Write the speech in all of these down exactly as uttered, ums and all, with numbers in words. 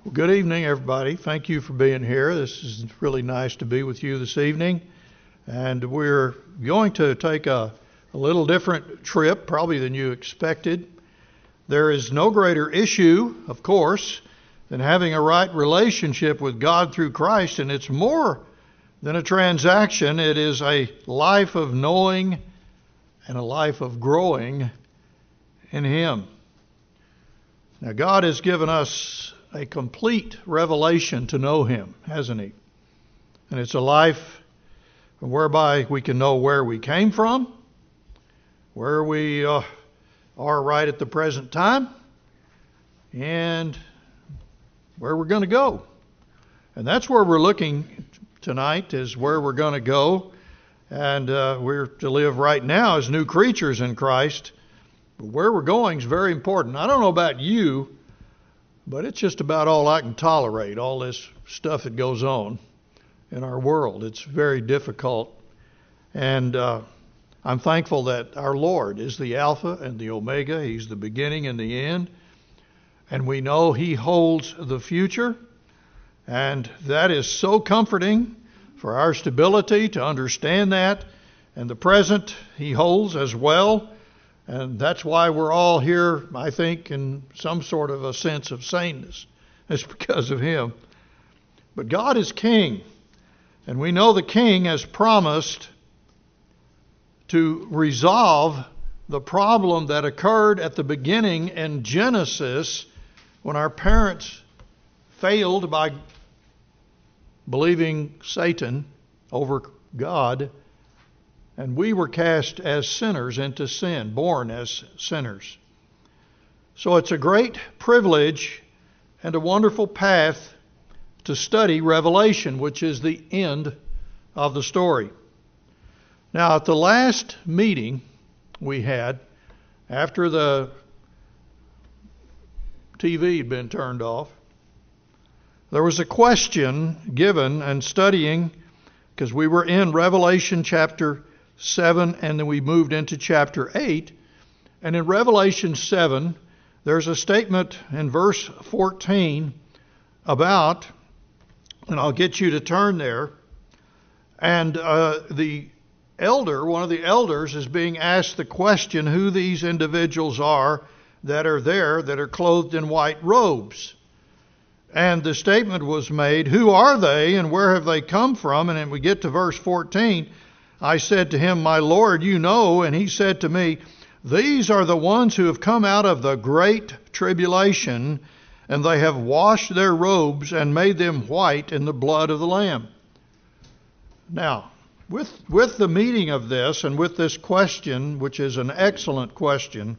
Well, good evening, everybody. Thank you for being here. This is really nice to be with you this evening. And we're going to take a, a little different trip, probably than you expected. There is no greater issue, of course, than having a right relationship with God through Christ. And it's more than a transaction. It is a life of knowing and a life of growing in Him. Now, God has given us a complete revelation to know Him, hasn't He? And it's a life whereby we can know where we came from, where we uh, are right at the present time, and where we're going to go. And that's where we're looking tonight, is where we're going to go. And uh, we're to live right now as new creatures in Christ. But where we're going is very important. I don't know about you, but it's just about all I can tolerate, all this stuff that goes on in our world. It's very difficult. And uh, I'm thankful that our Lord is the Alpha and the Omega. He's the beginning and the end. And we know He holds the future. And that is so comforting for our stability to understand that. And the present He holds as well. And that's why we're all here, I think, in some sort of a sense of sameness. It's because of Him. But God is King. And we know the King has promised to resolve the problem that occurred at the beginning in Genesis when our parents failed by believing Satan over God. And we were cast as sinners into sin, born as sinners. So it's a great privilege and a wonderful path to study Revelation, which is the end of the story. Now, at the last meeting we had, after the T V had been turned off, there was a question given and studying, because we were in Revelation chapter seven, and then we moved into chapter eight. And in Revelation seven, there's a statement in verse fourteen about, and I'll get you to turn there, and uh, the elder, one of the elders, is being asked the question who these individuals are that are there, that are clothed in white robes. And the statement was made, who are they and where have they come from? And then we get to verse fourteen. I said to him, my Lord, you know. And he said to me, these are the ones who have come out of the great tribulation, and they have washed their robes and made them white in the blood of the Lamb. Now, with, with the meaning of this and with this question, which is an excellent question,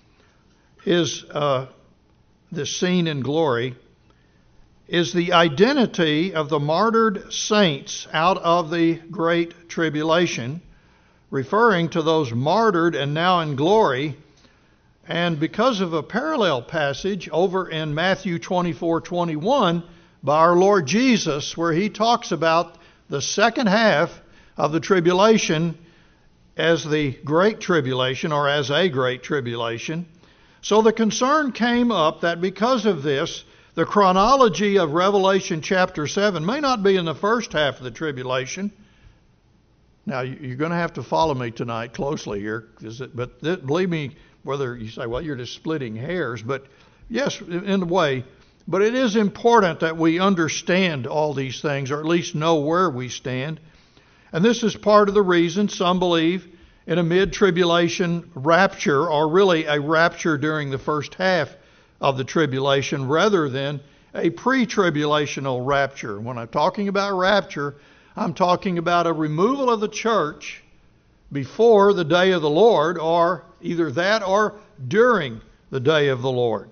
is uh, this scene in glory, is the identity of the martyred saints out of the great tribulation, referring to those martyred and now in glory. And because of a parallel passage over in Matthew twenty-four twenty-one by our Lord Jesus, where He talks about the second half of the tribulation as the great tribulation, or as a great tribulation. So the concern came up that because of this, the chronology of Revelation chapter seven may not be in the first half of the tribulation. Now, you're going to have to follow me tonight closely here, but believe me, whether you say, well, you're just splitting hairs, but yes, in a way, but it is important that we understand all these things, or at least know where we stand. And this is part of the reason some believe in a mid-tribulation rapture, or really a rapture during the first half of the tribulation, rather than a pre-tribulational rapture. When I'm talking about rapture, I'm talking about a removal of the church before the day of the Lord, or either that or during the day of the Lord.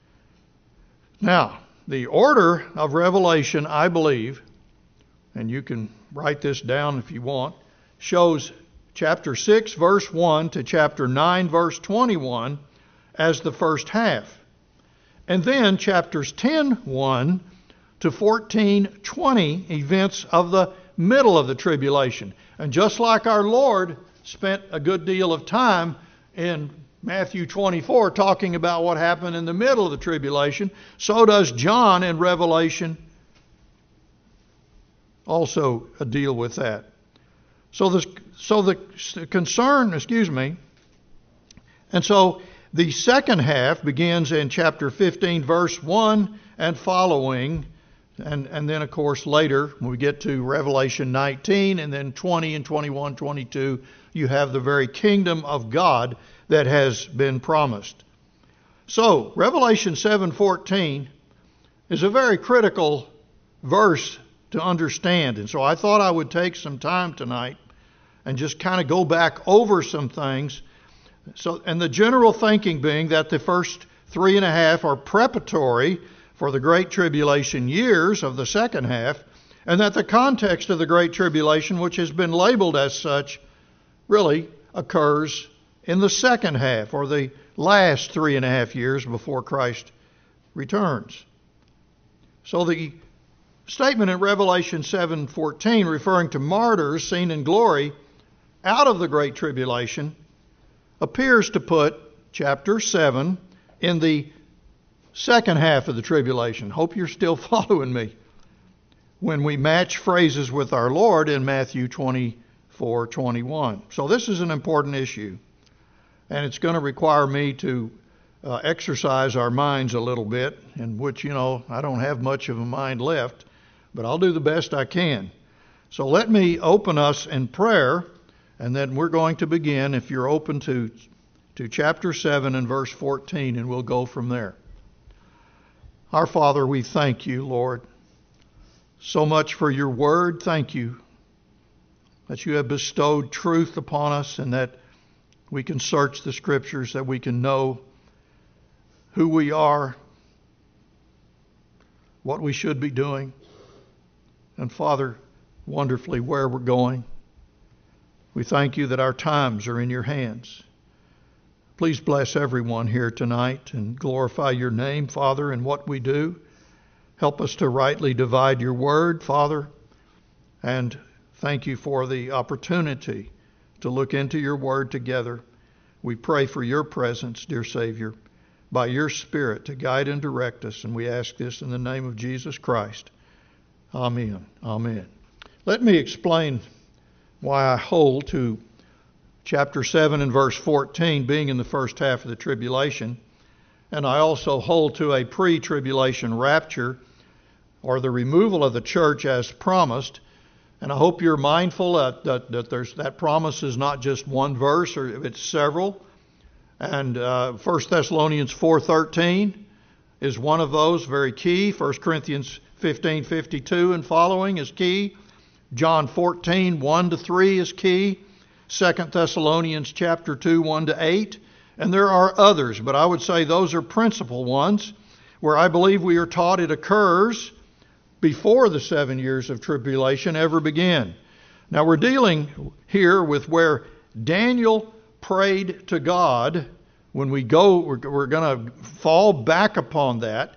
Now, the order of Revelation, I believe, and you can write this down if you want, shows chapter six, verse one to chapter nine, verse twenty-one as the first half. And then chapters ten, one to fourteen, twenty, events of the middle of the tribulation. And just like our Lord spent a good deal of time in Matthew twenty-four talking about what happened in the middle of the tribulation, so does John in Revelation also deal with that. So the, so the concern, excuse me, and so the second half begins in chapter fifteen, verse one and following, and, and then, of course, later, when we get to Revelation nineteen, and then twenty and twenty-one, twenty-two, you have the very kingdom of God that has been promised. So, Revelation seven fourteen is a very critical verse to understand, and so I thought I would take some time tonight and just kind of go back over some things. So, and the general thinking being that the first three and a half are preparatory for the Great Tribulation years of the second half, and that the context of the Great Tribulation, which has been labeled as such, really occurs in the second half, or the last three and a half years before Christ returns. So the statement in Revelation seven fourteen, referring to martyrs seen in glory out of the Great Tribulation, appears to put chapter seven in the second half of the tribulation. Hope you're still following me when we match phrases with our Lord in Matthew twenty-four twenty-one. So this is an important issue, and it's going to require me to uh, exercise our minds a little bit, in which, you know, I don't have much of a mind left, but I'll do the best I can. So let me open us in prayer, and then we're going to begin, if you're open to, to chapter seven and verse fourteen, and we'll go from there. Our Father, we thank you, Lord, so much for your word. Thank you that you have bestowed truth upon us, and that we can search the Scriptures, that we can know who we are, what we should be doing, and Father, wonderfully where we're going. We thank you that our times are in your hands. Please bless everyone here tonight and glorify your name, Father, in what we do. Help us to rightly divide your word, Father, and thank you for the opportunity to look into your word together. We pray for your presence, dear Savior, by your Spirit to guide and direct us, and we ask this in the name of Jesus Christ. Amen. Amen. Let me explain why I hold to chapter seven and verse fourteen being in the first half of the tribulation, and I also hold to a pre-tribulation rapture, or the removal of the church as promised. And I hope you're mindful that, that, that there's, that promise is not just one verse, or it's several. And uh, First Thessalonians four thirteen is one of those, very key. First Corinthians fifteen fifty-two and following is key. John fourteen one to three is key. Second Thessalonians chapter two one to eight. And there are others, but I would say those are principal ones where I believe we are taught it occurs before the seven years of tribulation ever begin. Now we're dealing here with where Daniel prayed to God. When we go, we're, we're going to fall back upon that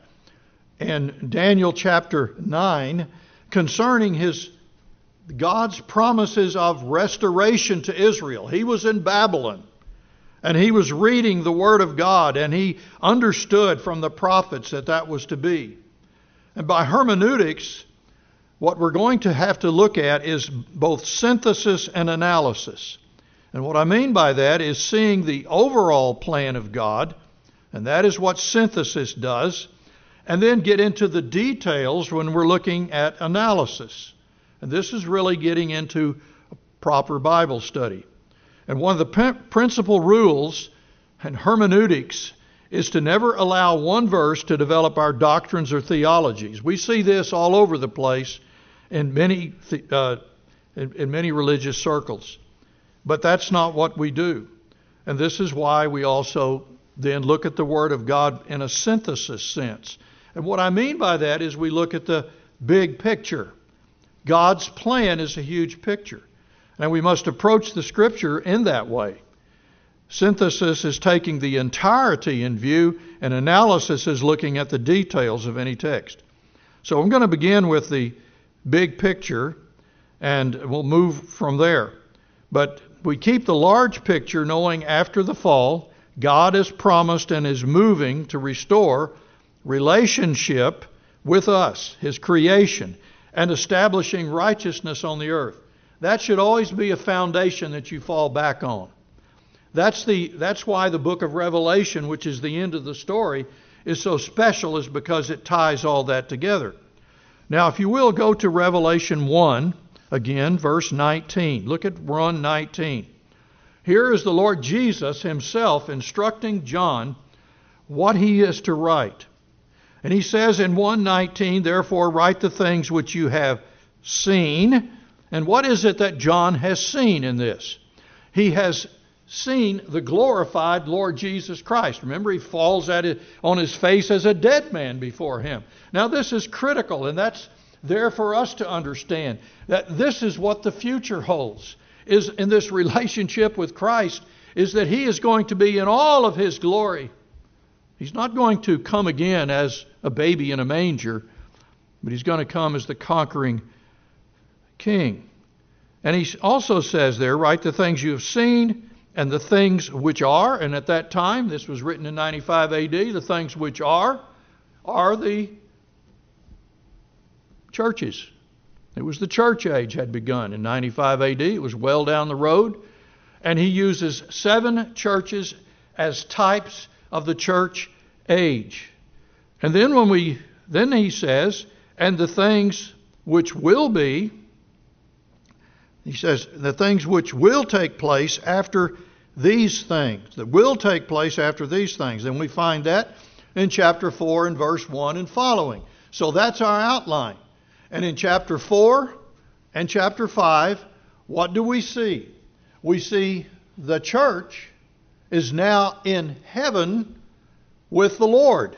in Daniel chapter nine concerning his God's promises of restoration to Israel. He was in Babylon, and he was reading the Word of God, and he understood from the prophets that that was to be. And by hermeneutics, what we're going to have to look at is both synthesis and analysis. And what I mean by that is seeing the overall plan of God, and that is what synthesis does, and then get into the details when we're looking at analysis. And this is really getting into a proper Bible study. And one of the p- principal rules in hermeneutics is to never allow one verse to develop our doctrines or theologies. We see this all over the place in many uh, in, in many religious circles. But that's not what we do. And this is why we also then look at the Word of God in a synthesis sense. And what I mean by that is we look at the big picture. God's plan is a huge picture. And we must approach the Scripture in that way. Synthesis is taking the entirety in view, and analysis is looking at the details of any text. So I'm going to begin with the big picture, and we'll move from there. But we keep the large picture knowing after the fall, God has promised and is moving to restore relationship with us, His creation, and establishing righteousness on the earth. That should always be a foundation that you fall back on. That's the that's why the book of Revelation, which is the end of the story, is so special, is because it ties all that together. Now, if you will, go to Revelation one, again, verse nineteen. Look at one nineteen. Here is the Lord Jesus Himself instructing John what he is to write. And He says in one nineteen, therefore write the things which you have seen. And what is it that John has seen in this? He has seen the glorified Lord Jesus Christ. Remember, he falls at it on his face as a dead man before Him. Now, this is critical, and that's there for us to understand that this is what the future holds, is in this relationship with Christ, is that He is going to be in all of His glory. He's not going to come again as a baby in a manger, but He's going to come as the conquering King. And He also says there, write the things you have seen, and the things which are, and at that time, this was written in ninety-five A D, the things which are, are the churches. It was the church age had begun in ninety-five A D. It was well down the road. And he uses seven churches as types of the church age. And then when we, then he says, and the things which will be, he says, the things which will take place after these things, that will take place after these things. And we find that in chapter four and verse one and following. So that's our outline. And in chapter four and chapter five, what do we see? We see the church is now in heaven with the Lord.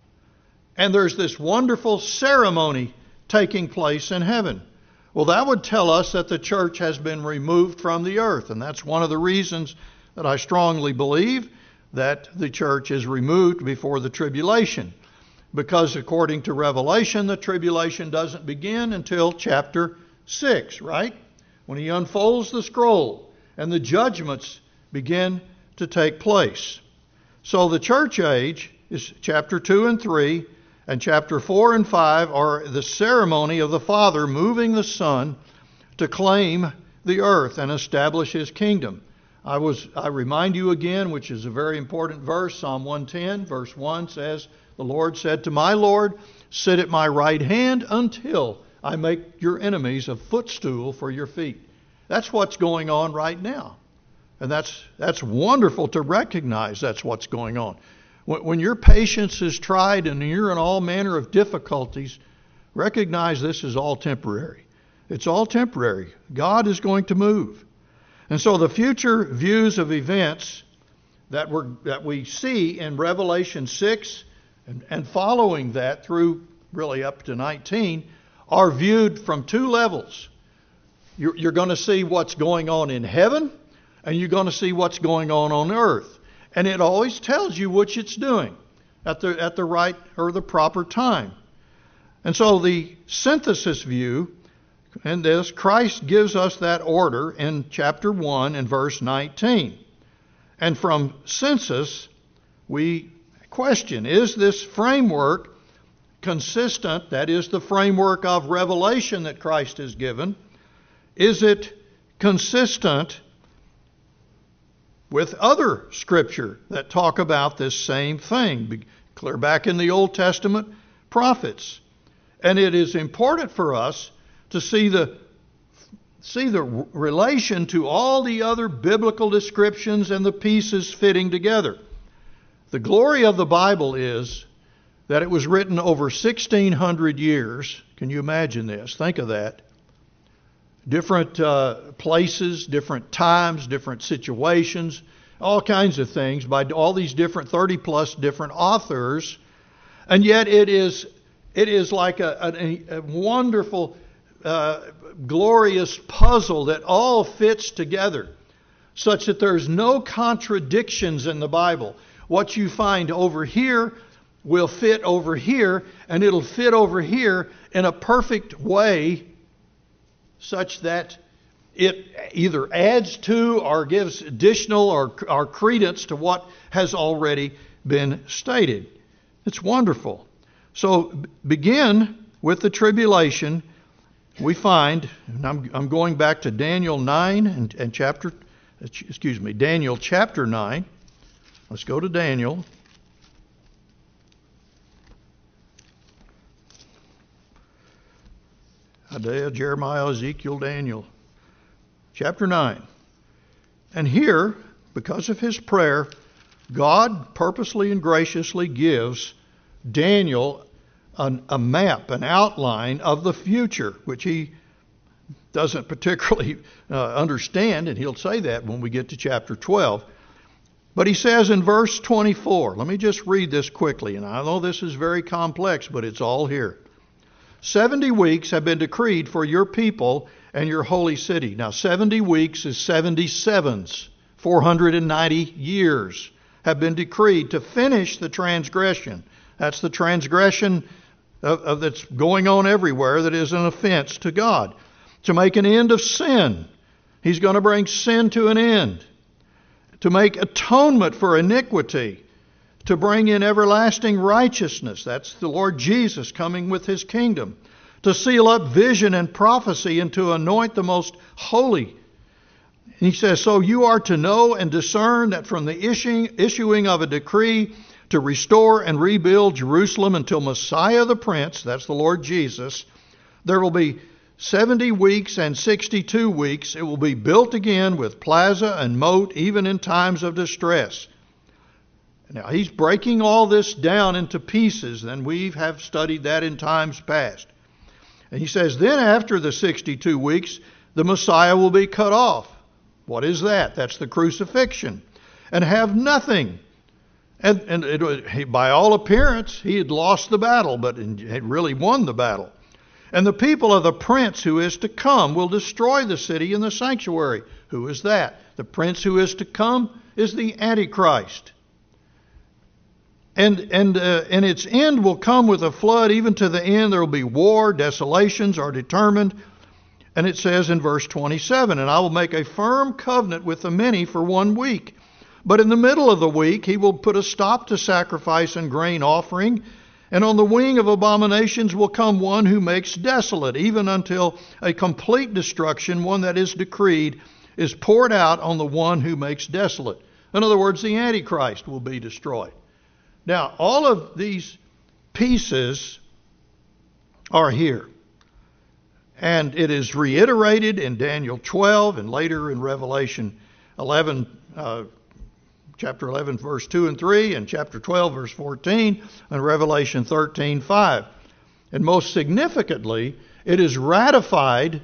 And there's this wonderful ceremony taking place in heaven. Well, that would tell us that the church has been removed from the earth. And that's one of the reasons that I strongly believe that the church is removed before the tribulation. Because according to Revelation, the tribulation doesn't begin until chapter six, right? When He unfolds the scroll and the judgments begin to take place. So the church age is chapter two and three, and chapter four and five are the ceremony of the Father moving the Son to claim the earth and establish His kingdom. I was I remind you again, which is a very important verse, Psalm one ten, verse one says, the Lord said to my Lord, sit at my right hand until I make your enemies a footstool for your feet. That's what's going on right now. And that's that's wonderful to recognize that's what's going on. When, when your patience is tried and you're in all manner of difficulties, recognize this is all temporary. It's all temporary. God is going to move. And so the future views of events that we're, that we see in Revelation six and, and following that through really up to nineteen are viewed from two levels. You're, you're going to see what's going on in heaven, and you're going to see what's going on on earth. And it always tells you which it's doing at the, at the right or the proper time. And so the synthesis view in this, Christ gives us that order in chapter one and verse nineteen. And from census, we question, is this framework consistent, that is the framework of revelation that Christ has given, is it consistent with other scripture that talk about this same thing? Clear back in the Old Testament prophets. And it is important for us to see the see the relation to all the other biblical descriptions and the pieces fitting together. The glory of the Bible is that it was written over sixteen hundred years. Can you imagine this? Think of that. Different uh, places, different times, different situations, all kinds of things by all these different thirty plus different authors. And yet it is it is like a, a, a wonderful Uh, glorious puzzle that all fits together such that there's no contradictions in the Bible. What you find over here will fit over here, and it'll fit over here in a perfect way such that it either adds to or gives additional or, or credence to what has already been stated. It's wonderful. So begin with the tribulation. We find, and I'm, I'm going back to Daniel nine and, and chapter, excuse me, Daniel chapter nine. Let's go to Daniel. Isaiah, Jeremiah, Ezekiel, Daniel. Chapter nine. And here, because of his prayer, God purposely and graciously gives Daniel an, a map, an outline of the future, which he doesn't particularly uh, understand, and he'll say that when we get to chapter twelve. But he says in verse twenty-four, let me just read this quickly, and I know this is very complex, but it's all here. Seventy weeks have been decreed for your people and your holy city. Now, seventy weeks is seventy sevens. four hundred ninety years have been decreed to finish the transgression. That's the transgression of, of that's going on everywhere that is an offense to God. To make an end of sin. He's going to bring sin to an end. To make atonement for iniquity. To bring in everlasting righteousness. That's the Lord Jesus coming with his kingdom. To seal up vision and prophecy and to anoint the most holy. He says, so you are to know and discern that from the issuing, issuing of a decree to restore and rebuild Jerusalem until Messiah the Prince, that's the Lord Jesus, there will be seventy weeks and sixty-two weeks. It will be built again with plaza and moat, even in times of distress. Now, he's breaking all this down into pieces, and we have studied that in times past. And he says, then after the sixty-two weeks, the Messiah will be cut off. What is that? That's the crucifixion. And have nothing. And, and it, he, by all appearance, he had lost the battle, but had really won the battle. And the people of the prince who is to come will destroy the city and the sanctuary. Who is that? The prince who is to come is the Antichrist. And and uh, and its end will come with a flood. Even to the end there will be war, desolations are determined. And it says in verse twenty-seven, and I will make a firm covenant with the many for one week. But in the middle of the week he will put a stop to sacrifice and grain offering. And on the wing of abominations will come one who makes desolate, even until a complete destruction, one that is decreed, is poured out on the one who makes desolate. In other words, the Antichrist will be destroyed. Now, all of these pieces are here. And it is reiterated in Daniel twelve and later in Revelation eleven, uh, chapter eleven, verse two and three, and chapter twelve, verse fourteen, and Revelation thirteen, five. And most significantly, it is ratified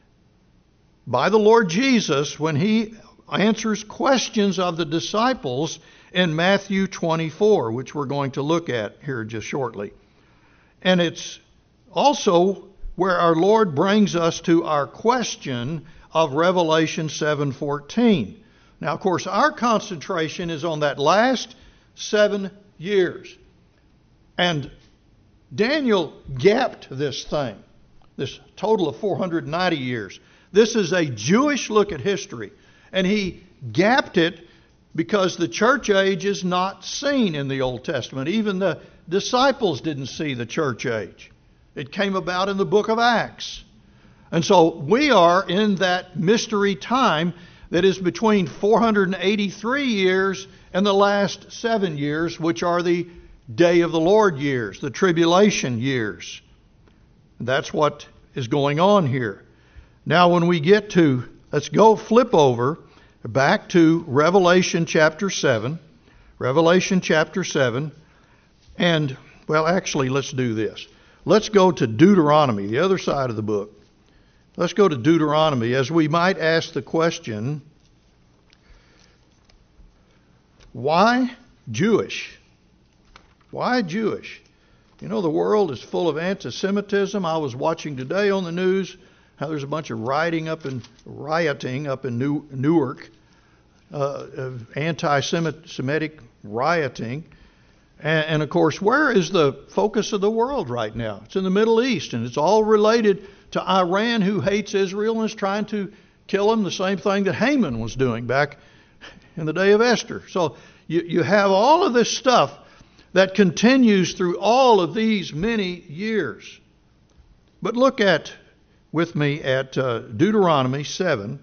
by the Lord Jesus when he answers questions of the disciples in Matthew twenty-four, which we're going to look at here just shortly. And it's also where our Lord brings us to our question of Revelation seven fourteen. Now, of course, our concentration is on that last seven years. And Daniel gapped this thing, this total of four hundred ninety years. This is a Jewish look at history. And he gapped it because the church age is not seen in the Old Testament. Even the disciples didn't see the church age. It came about in the book of Acts. And so we are in that mystery time that is between four hundred eighty-three years and the last seven years, which are the day of the Lord years, the tribulation years. That's what is going on here. Now when we get to, let's go flip over back to Revelation chapter seven. Revelation chapter seven. And, well, actually, let's do this. Let's go to Deuteronomy, the other side of the book. Let's go to Deuteronomy as we might ask the question, why Jewish? Why Jewish? You know, the world is full of anti-Semitism. I was watching today on the news how there's a bunch of rioting up in rioting up in New, Newark, uh, of anti-Semitic rioting. And, and of course, where is the focus of the world right now? It's in the Middle East, and it's all related to Iran, who hates Israel and is trying to kill them, the same thing that Haman was doing back in the day of Esther. So you, you have all of this stuff that continues through all of these many years. But look at, with me, at uh, Deuteronomy seven.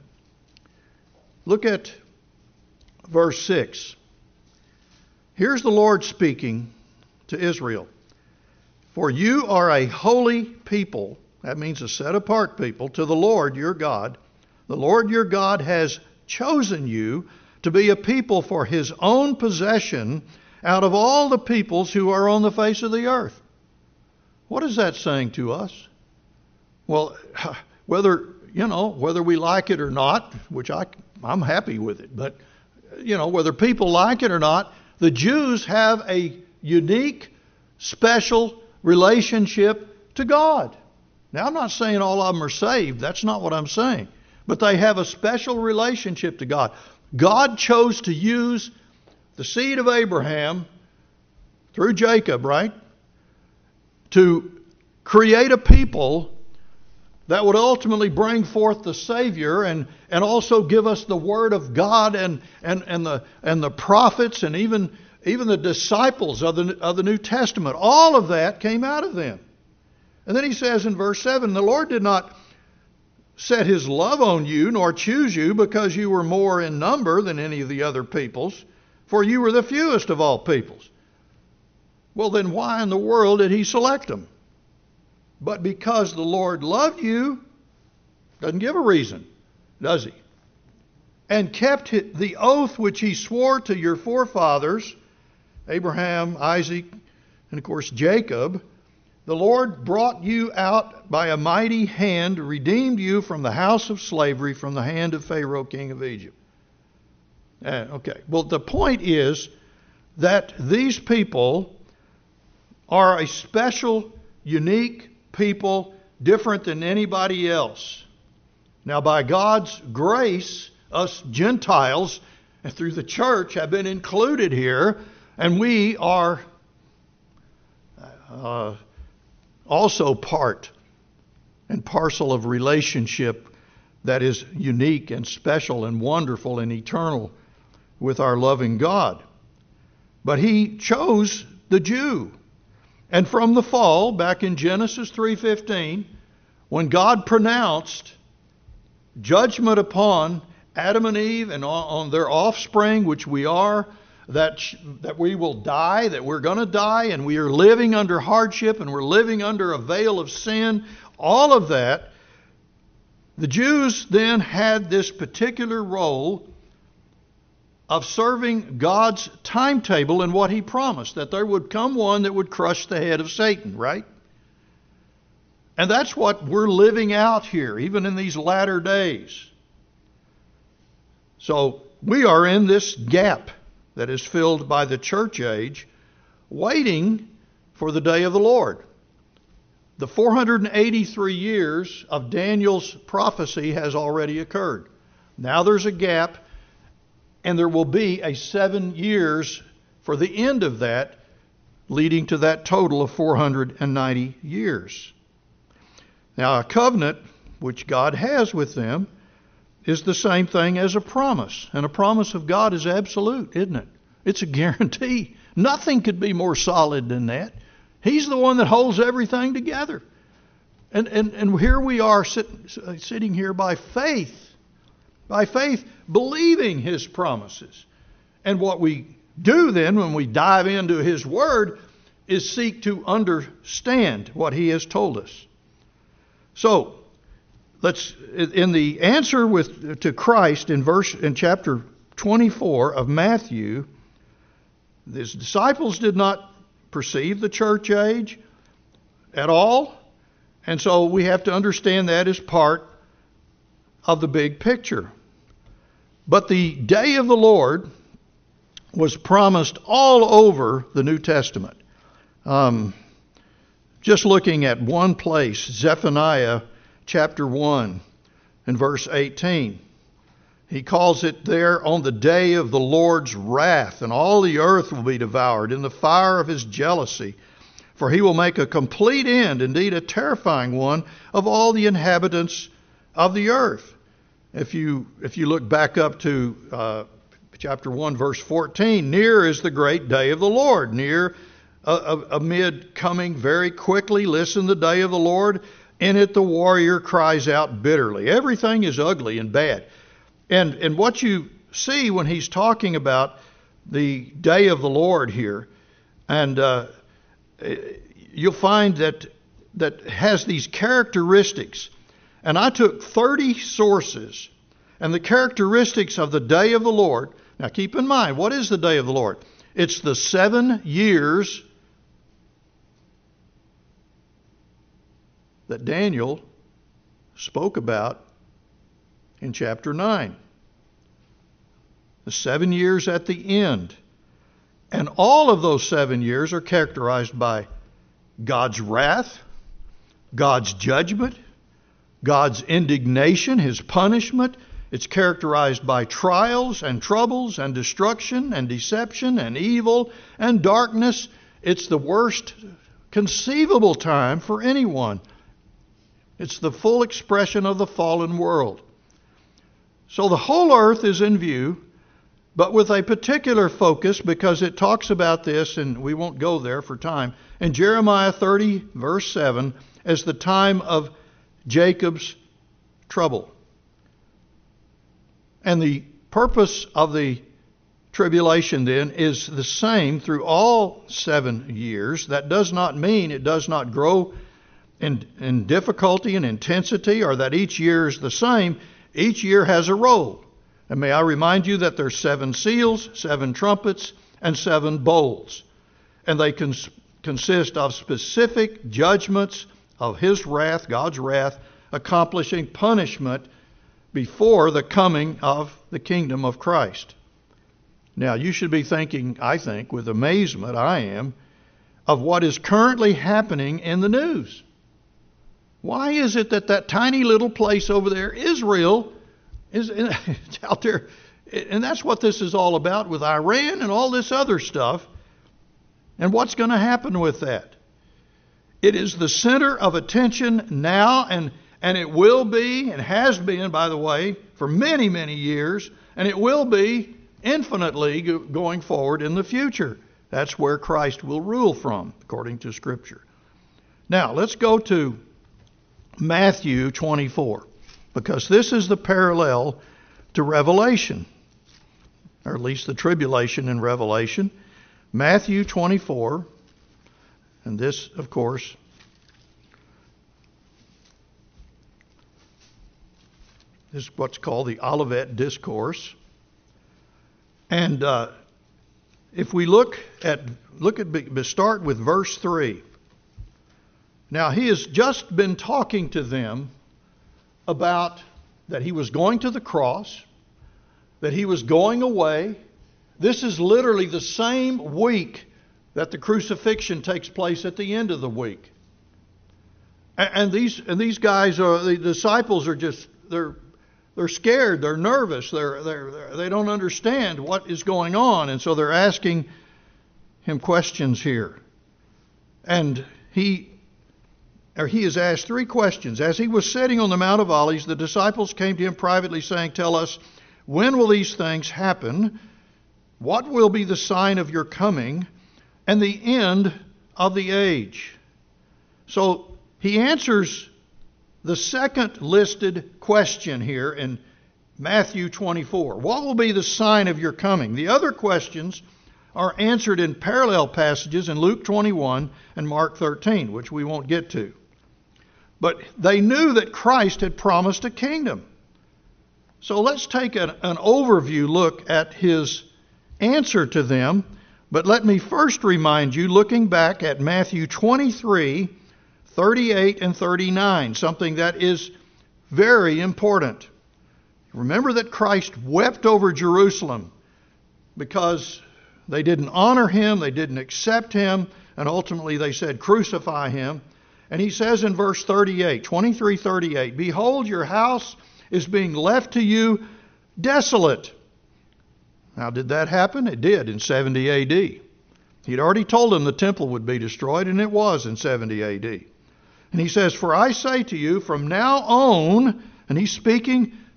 Look at verse six. Here's the Lord speaking to Israel. For you are a holy people, that means a set apart people, to the Lord your God. The Lord your God has chosen you to be a people for his own possession out of all the peoples who are on the face of the earth. What is that saying to us? Well, whether, you know, whether we like it or not, which I, I'm happy with it, but, you know, whether people like it or not, the Jews have a unique, special relationship to God. Now, I'm not saying all of them are saved. That's not what I'm saying. But they have a special relationship to God. God chose to use the seed of Abraham through Jacob, right, to create a people that would ultimately bring forth the Savior and, and also give us the Word of God and, and, and, the, and the prophets and even, even the disciples of the, of the New Testament. All of that came out of them. And then he says in verse seven, the Lord did not set his love on you nor choose you because you were more in number than any of the other peoples, for you were the fewest of all peoples. Well, then why in the world did he select them? But because the Lord loved you, doesn't give a reason, does he? And kept the oath which he swore to your forefathers, Abraham, Isaac, and of course Jacob. The Lord brought you out by a mighty hand, redeemed you from the house of slavery, from the hand of Pharaoh, king of Egypt. Uh, okay, well, the point is that these people are a special, unique people, different than anybody else. Now, by God's grace, us Gentiles, through the church, have been included here, and we are uh, also part and parcel of relationship that is unique and special and wonderful and eternal with our loving God. But he chose the Jew. And from the fall, back in Genesis three fifteen, when God pronounced judgment upon Adam and Eve and on their offspring, which we are, that that we will die, that we're going to die, and we are living under hardship, and we're living under a veil of sin, all of that, the Jews then had this particular role of serving God's timetable and what he promised, that there would come one that would crush the head of Satan, right? And that's what we're living out here, even in these latter days. So we are in this gap that is filled by the church age, waiting for the day of the Lord. The four hundred eighty-three years of Daniel's prophecy has already occurred. Now there's a gap, and there will be a seven years for the end of that, leading to that total of four hundred ninety years. Now, a covenant, which God has with them, is the same thing as a promise. And a promise of God is absolute, isn't it? It's a guarantee. Nothing could be more solid than that. He's the one that holds everything together. And, and, and here we are sit, sitting here by faith. By faith, believing his promises. And what we do then when we dive into his word is seek to understand what he has told us. So, let's in the answer with to Christ in verse in chapter twenty-four of Matthew, his disciples did not perceive the church age at all, and so we have to understand that as part of the big picture. But the day of the Lord was promised all over the New Testament. Um, just looking at one place, Zephaniah chapter one and verse eighteen. He calls it there, on the day of the Lord's wrath, and all the earth will be devoured in the fire of his jealousy. For he will make a complete end, indeed a terrifying one, of all the inhabitants of the earth. If you if you look back up to uh, chapter one, verse fourteen, near is the great day of the Lord. Near, uh, amid coming very quickly, listen, the day of the Lord. In it the warrior cries out bitterly. Everything is ugly and bad. And, and what you see when he's talking about the day of the Lord here, and uh, you'll find that that has these characteristics. And I took thirty sources, and the characteristics of the day of the Lord. Now keep in mind, what is the day of the Lord? It's the seven years that Daniel spoke about in chapter nine. The seven years at the end. And all of those seven years are characterized by God's wrath, God's judgment, God's indignation, His punishment. It's characterized by trials and troubles and destruction and deception and evil and darkness. It's the worst conceivable time for anyone. It's the full expression of the fallen world. So the whole earth is in view, but with a particular focus, because it talks about this, and we won't go there for time, in Jeremiah thirty, verse seven, as the time of Jacob's trouble. And the purpose of the tribulation then is the same through all seven years. That does not mean it does not grow in, in difficulty and intensity, or that each year is the same. Each year has a role. And may I remind you that there's seven seals, seven trumpets, and seven bowls. And they cons- consist of specific judgments of His wrath, God's wrath, accomplishing punishment before the coming of the kingdom of Christ. Now, you should be thinking, I think, with amazement, I am, of what is currently happening in the news. Why is it that that tiny little place over there, Israel, is it's out there? And that's what this is all about with Iran and all this other stuff. And what's going to happen with that? It is the center of attention now, and, and it will be, and has been, by the way, for many, many years, and it will be infinitely going forward in the future. That's where Christ will rule from, according to Scripture. Now, let's go to Matthew twenty-four, because this is the parallel to Revelation, or at least the tribulation in Revelation. Matthew twenty-four, and this, of course, is what's called the Olivet Discourse. And uh, if we look at, look at, start with verse three. Now, he has just been talking to them about that he was going to the cross, that he was going away. This is literally the same week that the crucifixion takes place at the end of the week. And, and these and these guys are the disciples are just they're they're scared, they're nervous, they're they're they don't understand what is going on, and so they're asking him questions here. And he or he is asked three questions. As he was sitting on the Mount of Olives, the disciples came to him privately, saying, "Tell us, when will these things happen? What will be the sign of your coming and the end of the age?" So he answers the second listed question here in Matthew twenty-four. What will be the sign of your coming? The other questions are answered in parallel passages in Luke twenty-one and Mark thirteen, which we won't get to. But they knew that Christ had promised a kingdom. So let's take an, an overview look at his answer to them. But let me first remind you, looking back at Matthew twenty-three, thirty-eight and thirty-nine, something that is very important. Remember that Christ wept over Jerusalem because they didn't honor him, they didn't accept him, and ultimately they said, "Crucify him." And he says in verse thirty-eight, twenty-three thirty-eight, "Behold, your house is being left to you desolate." Now, did that happen? It did in seventy A D. He'd already told them the temple would be destroyed, and it was in seventy A D. And he says, "For I say to you, from now on," and he's speaking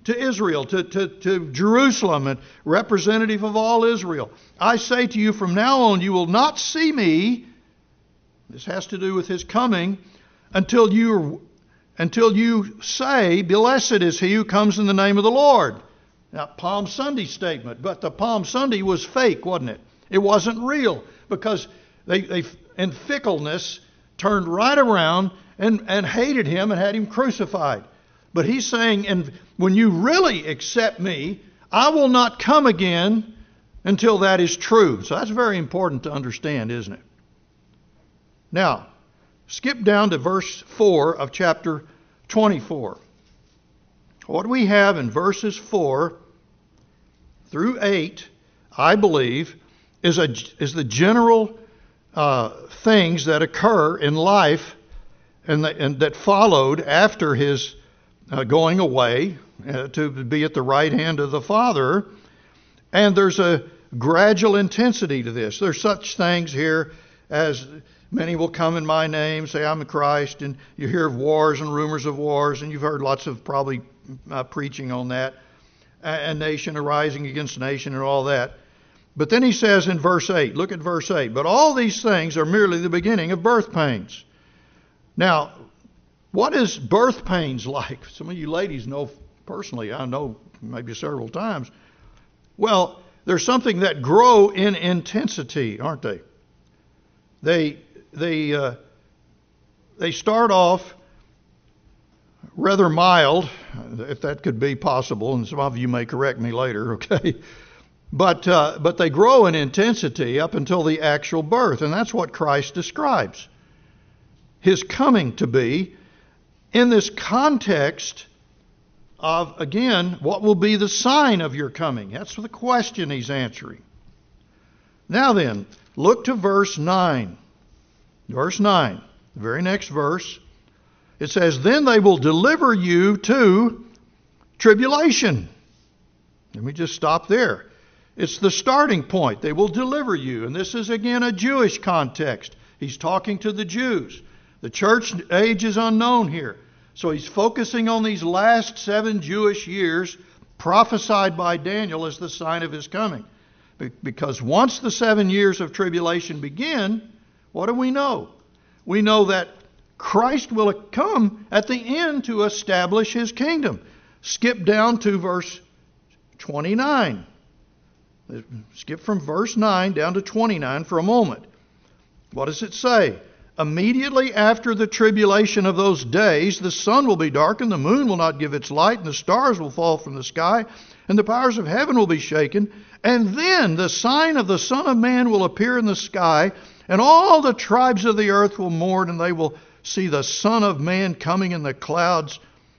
to Israel, to, to, to Jerusalem, and representative of all Israel, I say to you, from now on you will not see me, this has to do with his coming, until you, until you say, blessed is he who comes in the name of the Lord. Now, Palm Sunday statement, but the Palm Sunday was fake, wasn't it? It wasn't real, because they, they in fickleness, turned right around and, and hated him and had him crucified. But he's saying, and when you really accept me, I will not come again until that is true. So that's very important to understand, isn't it? Now, skip down to verse four of chapter twenty-four. What we have in verses four through eight, I believe, is, a, is the general uh, things that occur in life and, the, and that followed after his uh, going away uh, to be at the right hand of the Father. And there's a gradual intensity to this. There's such things here as many will come in my name, say I'm the Christ, and you hear of wars and rumors of wars, and you've heard lots of probably uh, preaching on that, and nation arising against nation and all that. But then he says in verse eight, look at verse eight, but all these things are merely the beginning of birth pains. Now, what is birth pains like? Some of you ladies know personally, I know maybe several times. Well, there's something that grow in intensity, aren't they? They they uh, they start off rather mild, if that could be possible, and some of you may correct me later, okay? But uh, but they grow in intensity up until the actual birth, and that's what Christ describes. His coming to be in this context of, again, what will be the sign of your coming? That's the question he's answering. Now then, look to verse nine. Verse nine, the very next verse. It says, then they will deliver you to tribulation. Let me just stop there. It's the starting point. They will deliver you. And this is, again, a Jewish context. He's talking to the Jews. The church age is unknown here. So he's focusing on these last seven Jewish years prophesied by Daniel as the sign of his coming. Because once the seven years of tribulation begin, what do we know? We know that Christ will come at the end to establish his kingdom. Skip down to verse twenty-nine. Skip from verse nine down to twenty-nine for a moment. What does it say? Immediately after the tribulation of those days, the sun will be darkened, the moon will not give its light, and the stars will fall from the sky, and the powers of heaven will be shaken. And then the sign of the Son of Man will appear in the sky, and all the tribes of the earth will mourn, and they will see the Son of Man coming in the clouds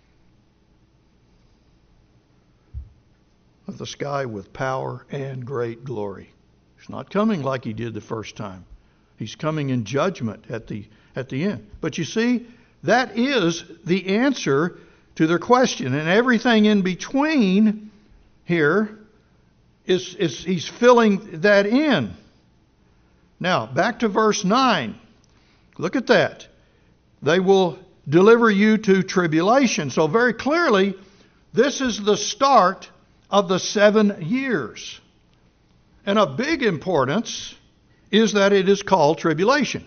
of the sky with power and great glory. He's not coming like he did the first time. He's coming in judgment at the at the end. But you see, that is the answer to their question. And everything in between here is, is he's filling that in. Now, back to verse nine. Look at that. They will deliver you to tribulation. So very clearly, this is the start of the seven years. And of big importance is that it is called tribulation.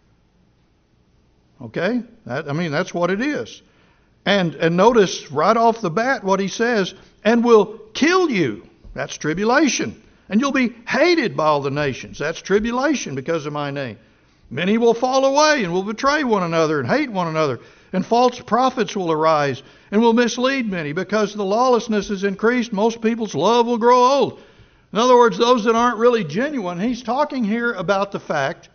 Okay? That, I mean, that's what it is. And, and notice right off the bat what he says, and will kill you. That's tribulation. And you'll be hated by all the nations. That's tribulation because of my name. Many will fall away and will betray one another and hate one another. And false prophets will arise and will mislead many. Because the lawlessness is increased, most people's love will grow old. In other words, those that aren't really genuine. He's talking here about the fact,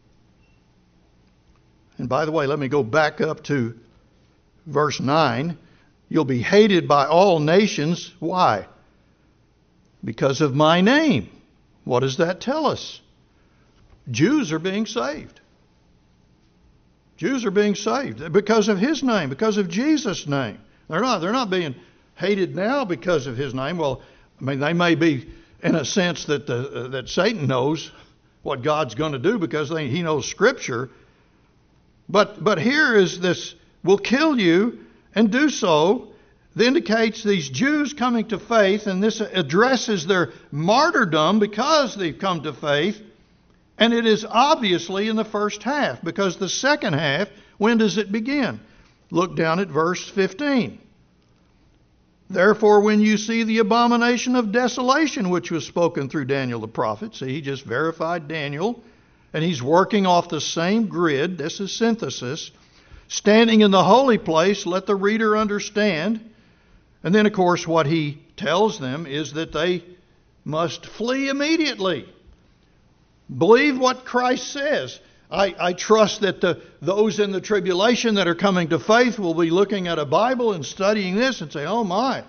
and by the way, let me go back up to verse nine. You'll be hated by all nations. Why? Because of my name. What does that tell us? Jews are being saved. Jews are being saved because of his name, because of Jesus' name. They're not, they're not being hated now because of his name. Well, I mean, they may be in a sense that the, uh, that Satan knows what God's going to do because they, he knows Scripture. But but here is this, will kill you and do so. indicates these Jews coming to faith, and this addresses their martyrdom because they've come to faith. And it is obviously in the first half, because the second half, when does it begin? Look down at verse fifteen. Therefore, when you see the abomination of desolation, which was spoken through Daniel the prophet, see, he just verified Daniel, and he's working off the same grid. This is synthesis. Standing in the holy place, let the reader understand. And then, of course, what he tells them is that they must flee immediately. Believe what Christ says. I, I trust that the, those in the tribulation that are coming to faith will be looking at a Bible and studying this and say, oh my,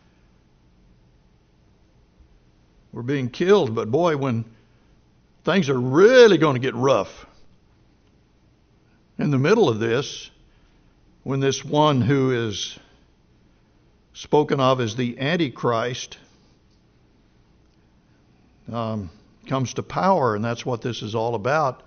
we're being killed. But boy, when things are really going to get rough, in the middle of this, when this one who is spoken of as the Antichrist um, comes to power, and that's what this is all about.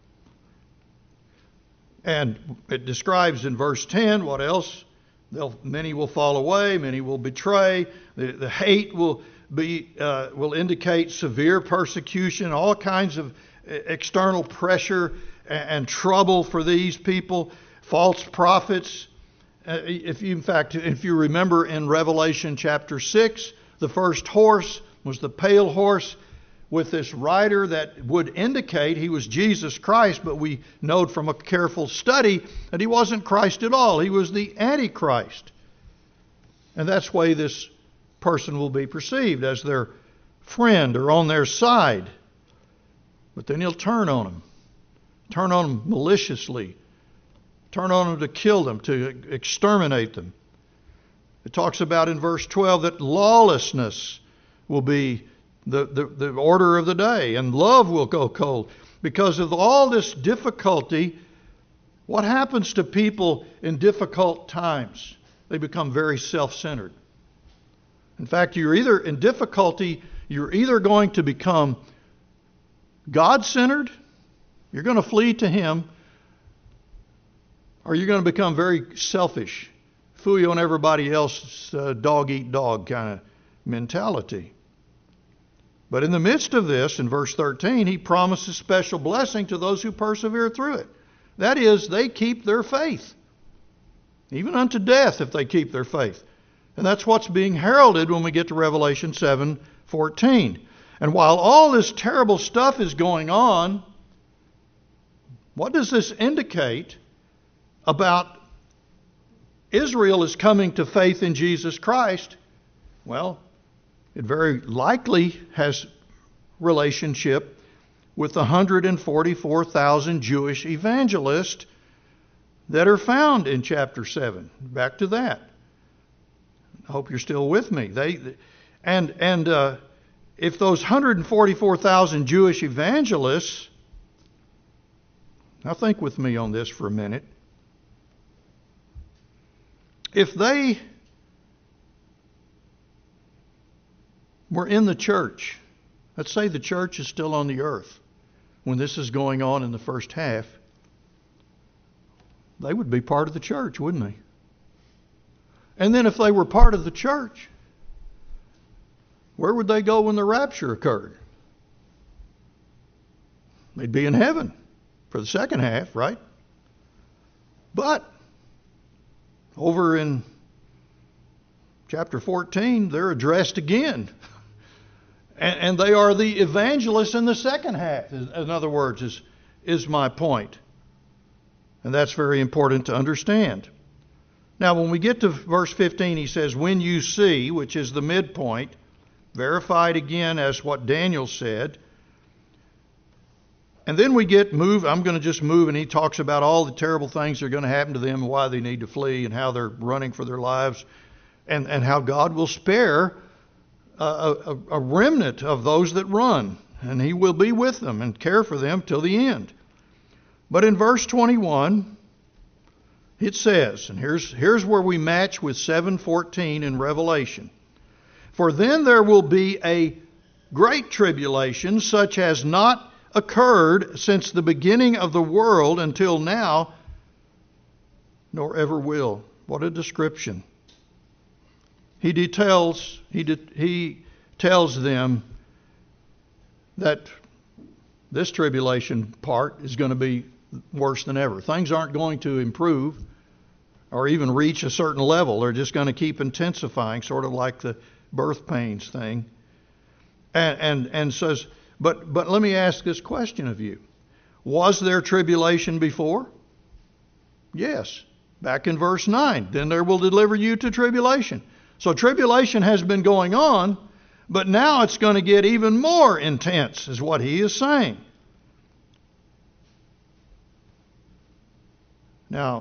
And it describes in verse ten what else? They'll, many will fall away, many will betray. The, the hate will be uh, will indicate severe persecution, all kinds of external pressure and, and trouble for these people. False prophets. Uh, if you, in fact, if you remember in Revelation chapter six, the first horse was the pale horse, with this rider that would indicate he was Jesus Christ, but we note from a careful study that he wasn't Christ at all. He was the Antichrist. And that's the way this person will be perceived, as their friend or on their side. But then he'll turn on them, turn on them maliciously, turn on them to kill them, to exterminate them. It talks about in verse twelve that lawlessness will be The, the, the order of the day, and love will go cold. Because of all this difficulty, what happens to people in difficult times? They become very self-centered. In fact, you're either in difficulty, you're either going to become God-centered, you're going to flee to Him, or you're going to become very selfish, fool on everybody else's uh, dog-eat-dog kind of mentality. But in the midst of this, in verse thirteen, he promises special blessing to those who persevere through it. That is, they keep their faith. Even unto death if they keep their faith. And that's what's being heralded when we get to Revelation seven fourteen. And while all this terrible stuff is going on, what does this indicate about Israel is coming to faith in Jesus Christ? Well, it very likely has relationship with the one hundred forty-four thousand Jewish evangelists that are found in chapter seven. Back to that. I hope you're still with me. They and and uh, if those one hundred forty-four thousand Jewish evangelists, now think with me on this for a minute. If they were in the church, let's say the church is still on the earth when this is going on in the first half, they would be part of the church, wouldn't they? And then if they were part of the church, where would they go when the rapture occurred? They'd be in heaven for the second half, right? But over in chapter fourteen, they're addressed again. And, and they are the evangelists in the second half, in other words, is, is my point. And that's very important to understand. Now, when we get to verse fifteen, he says, when you see, which is the midpoint, verified again as what Daniel said. And then we get move, I'm going to just move, and he talks about all the terrible things that are going to happen to them and why they need to flee and how they're running for their lives and, and how God will spare a, a, a remnant of those that run. And he will be with them and care for them till the end. But in verse twenty-one, it says, and here's, here's where we match with seven fourteen in Revelation. For then there will be a great tribulation, such as not occurred since the beginning of the world until now, nor ever will. What a description. he details, he, de- he tells them that this tribulation part is going to be worse than ever. Things aren't going to improve or even reach a certain level. They're just going to keep intensifying, sort of like the birth pains thing. And and, and says, but but let me ask this question of you. Was there tribulation before? Yes. Back in verse nine, then there will deliver you to tribulation. So tribulation has been going on, but now it's going to get even more intense, is what he is saying. Now,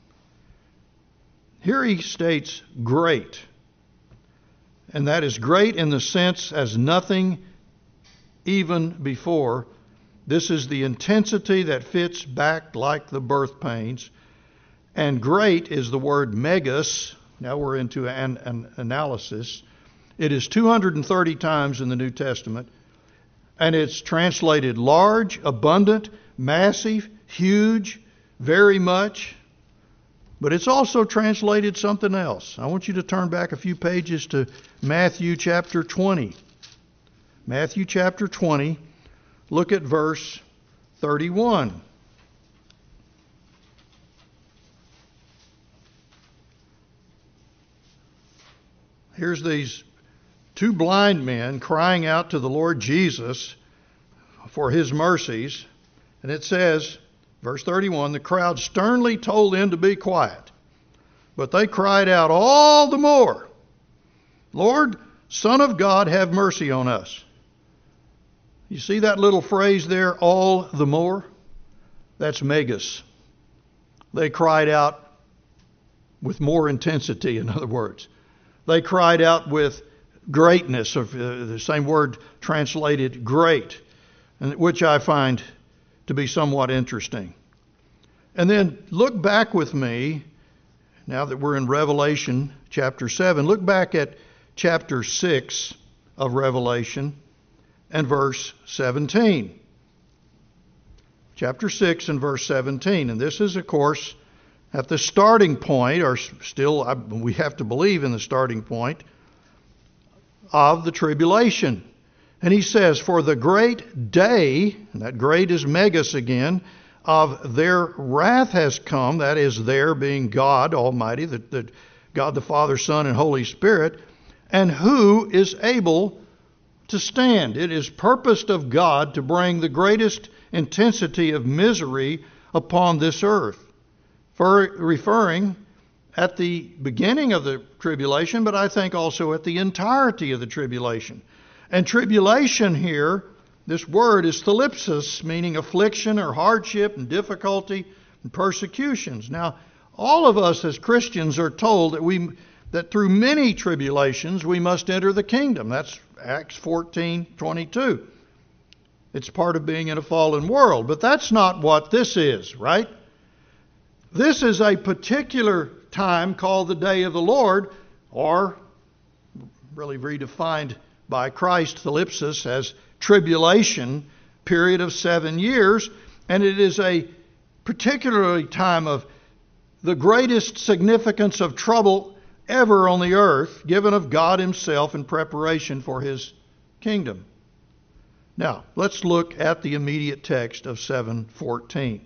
here he states great. And that is great in the sense as nothing even before. This is the intensity that fits back like the birth pains. And great is the word megas. Now we're into an, an analysis. It is two hundred thirty times in the New Testament. And it's translated large, abundant, massive, huge, very much. But it's also translated something else. I want you to turn back a few pages to Matthew chapter twenty. Matthew chapter twenty. Look at verse thirty-one. Here's these two blind men crying out to the Lord Jesus for his mercies. And it says, verse thirty-one, the crowd sternly told them to be quiet. But they cried out all the more, Lord, Son of God, have mercy on us. You see that little phrase there, all the more? That's megas. They cried out with more intensity, in other words. They cried out with greatness, of uh, the same word translated great, and which I find to be somewhat interesting. And then look back with me, now that we're in Revelation chapter seven, look back at chapter six of Revelation and verse seventeen. Chapter six and verse seventeen. And this is, of course, at the starting point, or still I, we have to believe in the starting point of the tribulation. And he says, for the great day, and that great is megas again, of their wrath has come, that is their being God Almighty, the, the God the Father, Son, and Holy Spirit, and who is able to stand. It is purposed of God to bring the greatest intensity of misery upon this earth. For referring at the beginning of the tribulation, but I think also at the entirety of the tribulation. And tribulation here, this word is thlipsis, meaning affliction or hardship and difficulty and persecutions. Now, all of us as Christians are told that we that through many tribulations we must enter the kingdom. That's Acts fourteen twenty-two. It's part of being in a fallen world. But that's not what this is, right? This is a particular time called the day of the Lord, or really redefined by Christ, thlipsis, as tribulation, period of seven years. And it is a particularly time of the greatest significance of trouble ever on the earth, given of God himself in preparation for his kingdom. Now, let's look at the immediate text of seven fourteen.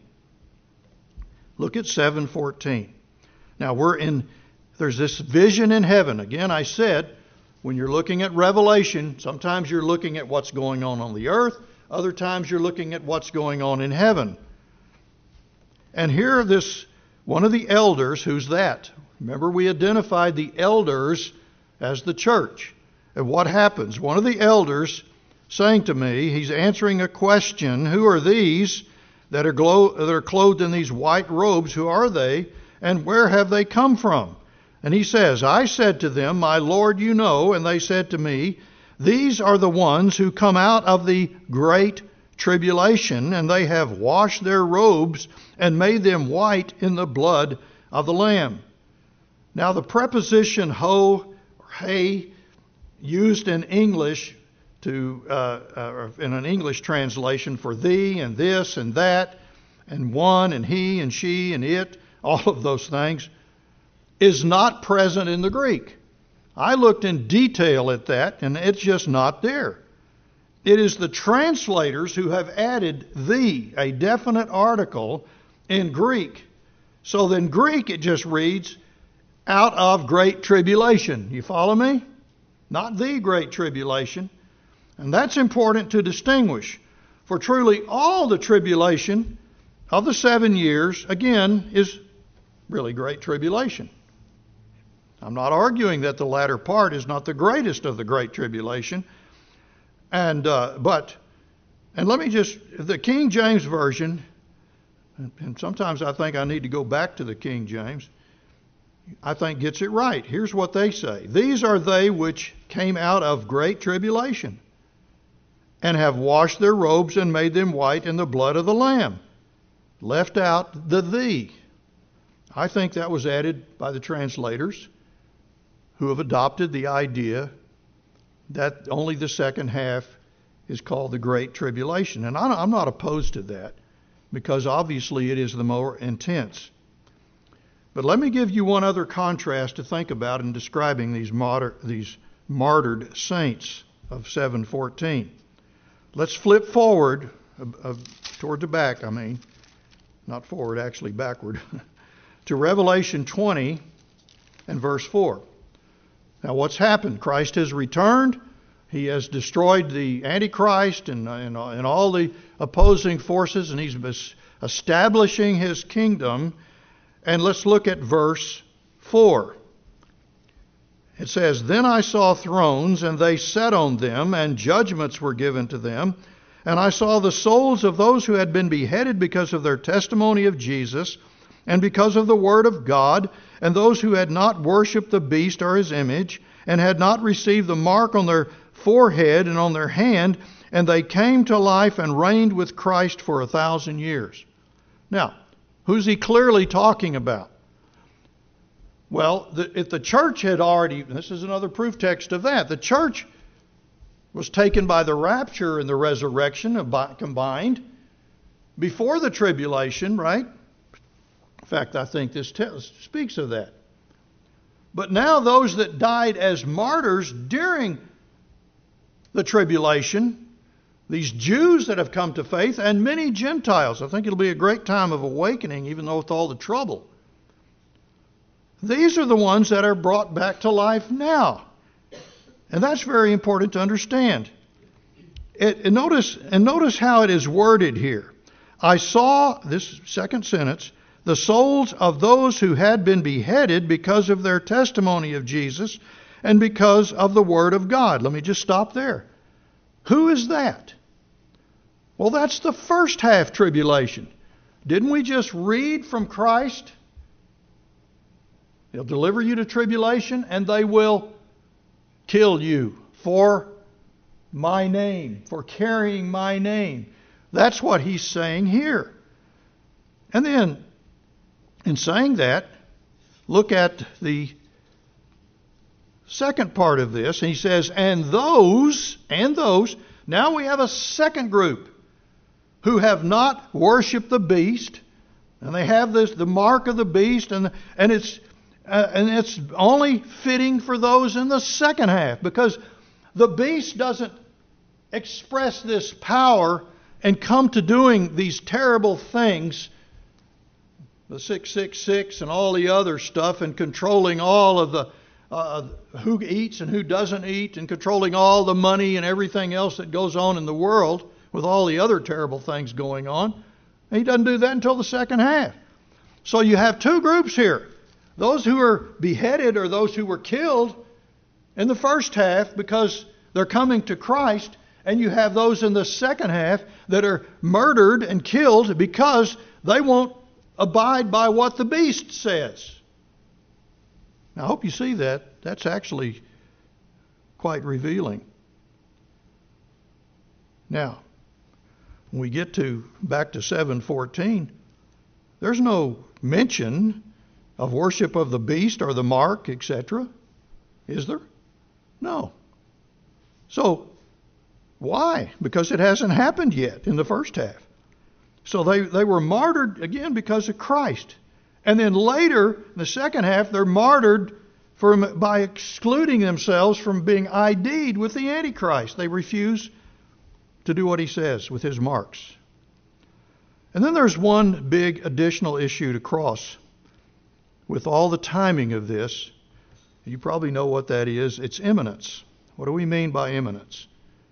Look at seven fourteen. Now, we're in, there's this vision in heaven. Again, I said, when you're looking at Revelation, sometimes you're looking at what's going on on the earth. Other times you're looking at what's going on in heaven. And here this, one of the elders, who's that? Remember, we identified the elders as the church. And what happens? One of the elders saying to me, he's answering a question, who are these that are, glow, that are clothed in these white robes? Who are they? And where have they come from? And he says, I said to them, my Lord, you know. And they said to me, these are the ones who come out of the great tribulation, and they have washed their robes and made them white in the blood of the Lamb. Now the preposition ho or hey, used in English to uh, uh, in an English translation for thee and this and that and one and he and she and it, all of those things, is not present in the Greek. I looked in detail at that, and it's just not there. It is the translators who have added the, a definite article, in Greek. So in Greek it just reads, out of great tribulation. You follow me? Not the great tribulation. And that's important to distinguish. For truly all the tribulation of the seven years, again, is really great tribulation. I'm not arguing that the latter part is not the greatest of the great tribulation. And uh, but, and let me just, the King James Version, and sometimes I think I need to go back to the King James, I think gets it right. Here's what they say. These are they which came out of great tribulation, and have washed their robes and made them white in the blood of the Lamb. Left out the thee. I think that was added by the translators who have adopted the idea that only the second half is called the Great Tribulation. And I'm not opposed to that, because obviously it is the more intense. But let me give you one other contrast to think about in describing these, martyr, these martyred saints of seven fourteen. Let's flip forward, uh, uh, toward the back, I mean, not forward, actually backward, to Revelation twenty and verse four. Now what's happened? Christ has returned. He has destroyed the Antichrist and, and, and all the opposing forces, and he's establishing his kingdom. And let's look at verse four. It says, Then I saw thrones, and they sat on them, and judgments were given to them. And I saw the souls of those who had been beheaded because of their testimony of Jesus, and because of the word of God, and those who had not worshipped the beast or his image, and had not received the mark on their forehead and on their hand, and they came to life and reigned with Christ for a thousand years. Now, who's he clearly talking about? Well, the, if the church had already, this is another proof text of that, the church was taken by the rapture and the resurrection combined before the tribulation, right? In fact, I think this te- speaks of that. But now those that died as martyrs during the tribulation, these Jews that have come to faith, and many Gentiles. I think it'll be a great time of awakening, even though with all the trouble. These are the ones that are brought back to life now. And that's very important to understand. It, and, notice, and notice how it is worded here. I saw, this second sentence, the souls of those who had been beheaded because of their testimony of Jesus and because of the Word of God. Let me just stop there. Who is that? Well, that's the first half tribulation. Didn't we just read from Christ? He'll deliver you to tribulation, and they will kill you for my name, for carrying my name. That's what he's saying here. And then, in saying that, look at the second part of this. He says, and those, and those, now we have a second group who have not worshipped the beast, and they have this, the mark of the beast, and, and it's uh, and it's only fitting for those in the second half, because the beast doesn't express this power and come to doing these terrible things, the six six six and all the other stuff, and controlling all of the uh, who eats and who doesn't eat, and controlling all the money and everything else that goes on in the world with all the other terrible things going on. And he doesn't do that until the second half. So you have two groups here. Those who are beheaded or those who were killed in the first half because they're coming to Christ. And you have those in the second half that are murdered and killed because they won't abide by what the beast says. Now, I hope you see that. That's actually quite revealing. Now, when we get to back to seven fourteen, there's no mention of worship of the beast or the mark, et cetera. Is there? No. So, why? Because it hasn't happened yet in the first half. So they, they were martyred again because of Christ. And then later, in the second half, they're martyred from, by excluding themselves from being I D'd with the Antichrist. They refuse to do what he says with his marks. And then there's one big additional issue to cross with all the timing of this. You probably know what that is. It's imminence. What do we mean by imminence?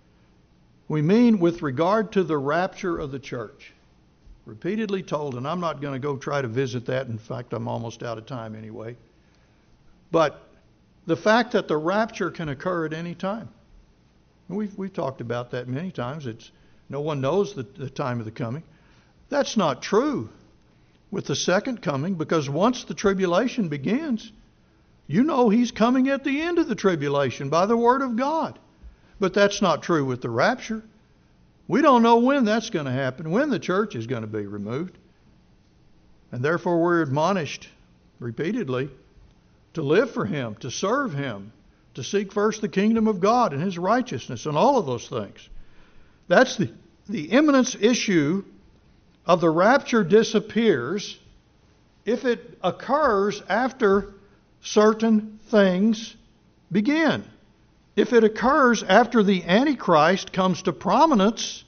We mean with regard to the rapture of the church. Repeatedly told, and I'm not going to go try to visit that. In fact, I'm almost out of time anyway. But the fact that the rapture can occur at any time. We've, we've talked about that many times. It's no one knows the, the time of the coming. That's not true with the second coming, because once the tribulation begins, you know he's coming at the end of the tribulation by the word of God. But that's not true with the rapture. We don't know when that's going to happen, when the church is going to be removed. And therefore we're admonished repeatedly to live for him, to serve him, to seek first the kingdom of God and his righteousness and all of those things. That's the, the imminence issue of the rapture disappears if it occurs after certain things begin. If it occurs after the Antichrist comes to prominence,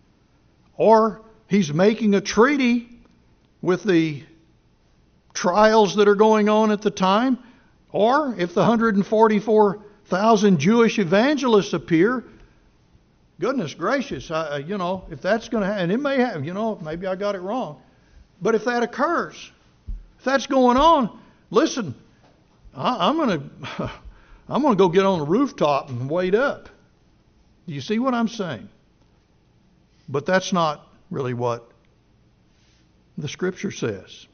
or he's making a treaty with the trials that are going on at the time, or if the one hundred forty-four thousand Jewish evangelists appear, goodness gracious, I, you know, if that's going to happen, and it may have, you know, maybe I got it wrong, but if that occurs, if that's going on, listen, I, I'm going to... I'm going to go get on the rooftop and wait up. Do you see what I'm saying? But that's not really what the Scripture says.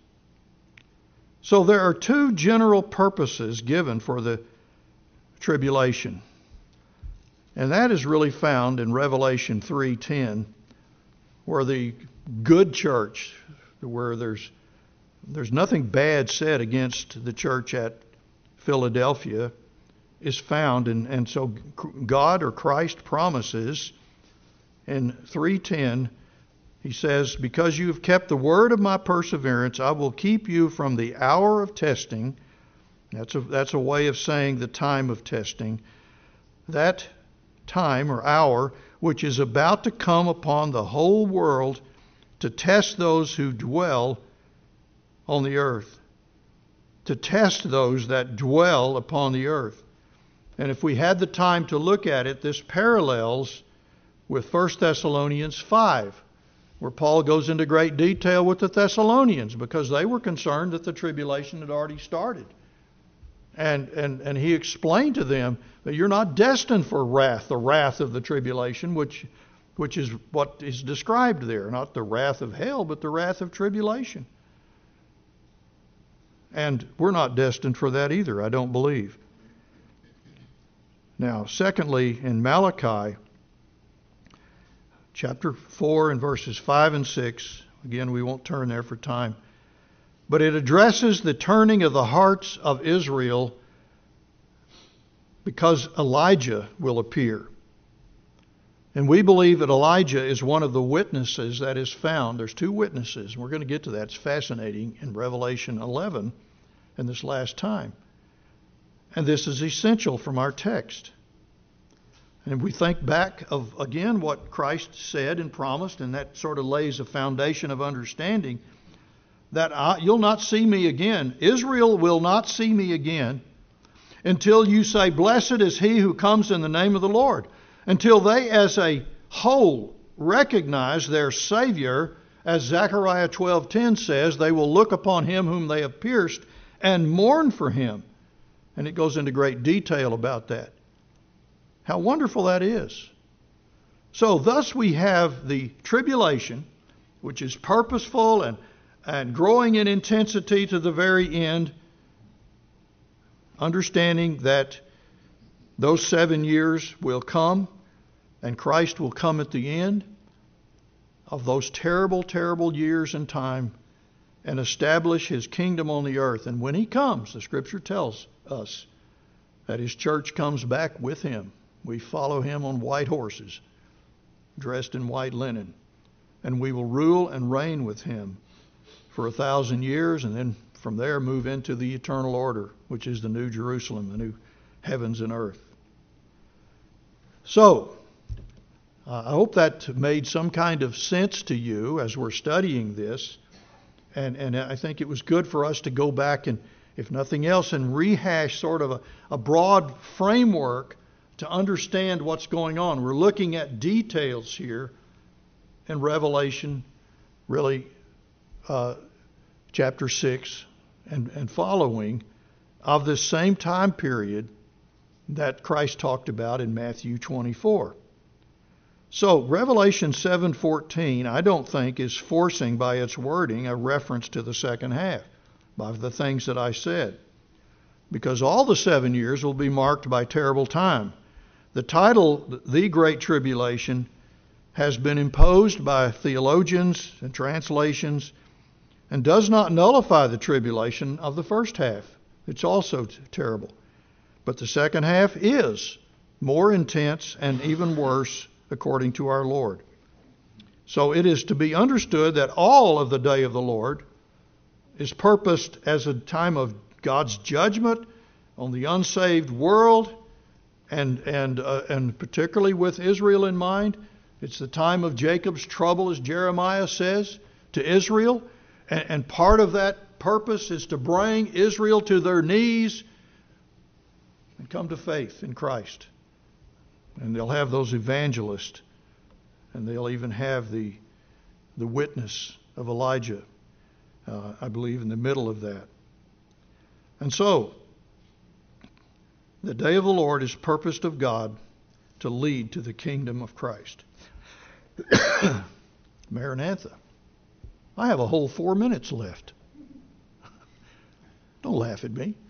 So there are two general purposes given for the tribulation. And that is really found in Revelation three ten, where the good church, where there's there's nothing bad said against the church at Philadelphia, is found. And, and so God or Christ promises in three ten, he says, because you have kept the word of my perseverance, I will keep you from the hour of testing. That's a, that's a way of saying the time of testing. That time or hour which is about to come upon the whole world to test those who dwell on the earth. To test those that dwell upon the earth. And if we had the time to look at it, this parallels with First Thessalonians five, where Paul goes into great detail with the Thessalonians, because they were concerned that the tribulation had already started. And, and, and he explained to them that you're not destined for wrath, the wrath of the tribulation, which, which is what is described there. Not the wrath of hell, but the wrath of tribulation. And we're not destined for that either, I don't believe. Now, secondly, in Malachi, chapter four and verses five and six, again, we won't turn there for time, but it addresses the turning of the hearts of Israel because Elijah will appear. And we believe that Elijah is one of the witnesses that is found. There's two witnesses. We're going to get to that. It's fascinating in Revelation eleven in this last time. And this is essential from our text. And if we think back of, again, what Christ said and promised, and that sort of lays a foundation of understanding, that I, you'll not see me again. Israel will not see me again until you say, blessed is he who comes in the name of the Lord. Until they as a whole recognize their Savior, as Zechariah twelve ten says, they will look upon him whom they have pierced and mourn for him. And it goes into great detail about that. How wonderful that is. So thus we have the tribulation, which is purposeful and, and growing in intensity to the very end, understanding that those seven years will come and Christ will come at the end of those terrible, terrible years in time and establish his kingdom on the earth. And when he comes, the Scripture tells us that his church comes back with him. We follow him on white horses, dressed in white linen. And we will rule and reign with him for a thousand years, and then from there move into the eternal order, which is the New Jerusalem, the new heavens and earth. So, uh, I hope that made some kind of sense to you as we're studying this. And, and I think it was good for us to go back and, if nothing else, and rehash sort of a, a broad framework to understand what's going on. We're looking at details here in Revelation, really, uh, chapter six and, and following, of this same time period that Christ talked about in Matthew twenty-four. So Revelation seven fourteen, I don't think, is forcing by its wording a reference to the second half by the things that I said, because all the seven years will be marked by terrible time. The title, The Great Tribulation, has been imposed by theologians and translations and does not nullify the tribulation of the first half. It's also t- terrible. But the second half is more intense and even worse, according to our Lord. So it is to be understood that all of the day of the Lord is purposed as a time of God's judgment on the unsaved world, and and uh, and particularly with Israel in mind. It's the time of Jacob's trouble, as Jeremiah says, to Israel. And, and part of that purpose is to bring Israel to their knees and come to faith in Christ. And they'll have those evangelists, and they'll even have the the witness of Elijah, uh, I believe, in the middle of that. And so, the day of the Lord is purposed of God to lead to the kingdom of Christ. Maranatha. I have a whole four minutes left. Don't laugh at me.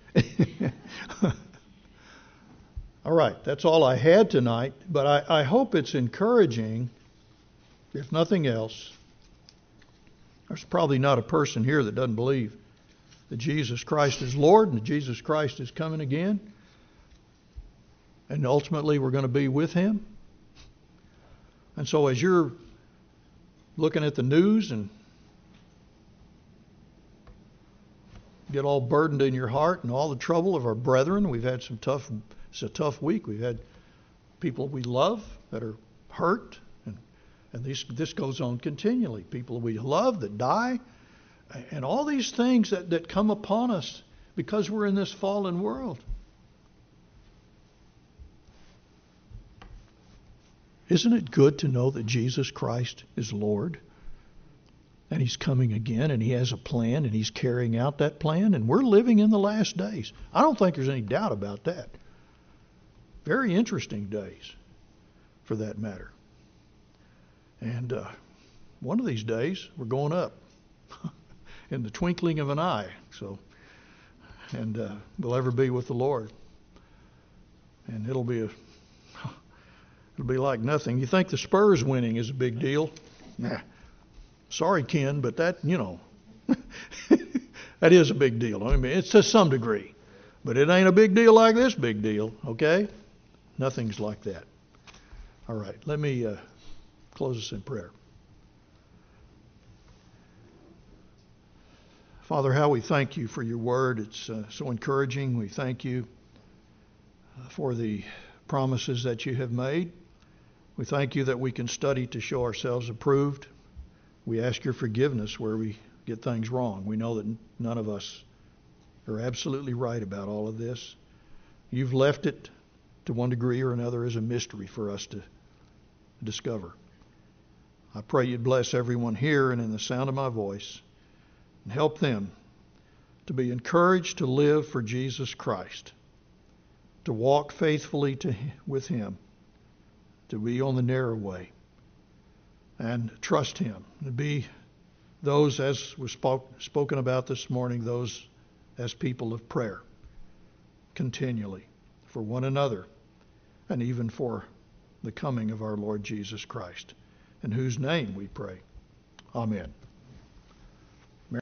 All right, that's all I had tonight, but I, I hope it's encouraging, if nothing else. There's probably not a person here that doesn't believe that Jesus Christ is Lord and that Jesus Christ is coming again. And ultimately we're going to be with Him. And so as you're looking at the news and get all burdened in your heart and all the trouble of our brethren, we've had some tough, it's a tough week. We've had people we love that are hurt, and, and this, this goes on continually. People we love that die, and all these things that, that come upon us because we're in this fallen world. Isn't it good to know that Jesus Christ is Lord? And He's coming again, and He has a plan, and He's carrying out that plan, and we're living in the last days. I don't think there's any doubt about that. Very interesting days, for that matter. And uh, one of these days, we're going up in the twinkling of an eye. So, and uh, we'll ever be with the Lord. And it'll be a It'll be like nothing. You think the Spurs winning is a big deal? Nah. Sorry, Ken, but that, you know, that is a big deal. I mean, it's to some degree. But it ain't a big deal like this big deal, okay? Nothing's like that. All right, let me uh, close us in prayer. Father, how we thank You for Your word. It's uh, so encouraging. We thank You uh, for the promises that You have made. We thank You that we can study to show ourselves approved. We ask Your forgiveness where we get things wrong. We know that none of us are absolutely right about all of this. You've left it to one degree or another as a mystery for us to discover. I pray You'd bless everyone here and in the sound of my voice, and help them to be encouraged to live for Jesus Christ, to walk faithfully to, with Him, to be on the narrow way, and trust Him, to be those, as was spoke, spoken about this morning, those as people of prayer, continually, for one another, and even for the coming of our Lord Jesus Christ, in whose name we pray. Amen.